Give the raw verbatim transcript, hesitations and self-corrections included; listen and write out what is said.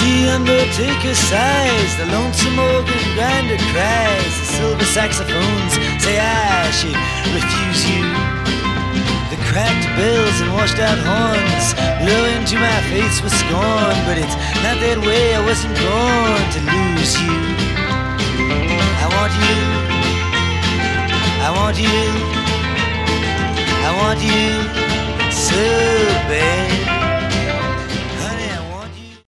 The undertaker sighs, the lonesome organ grinder cries, the silver saxophones say I should refuse you. The cracked bells and washed out horns blow into my face with scorn, but it's not that way, I wasn't born to lose you. I want you, I want you, I want you so bad.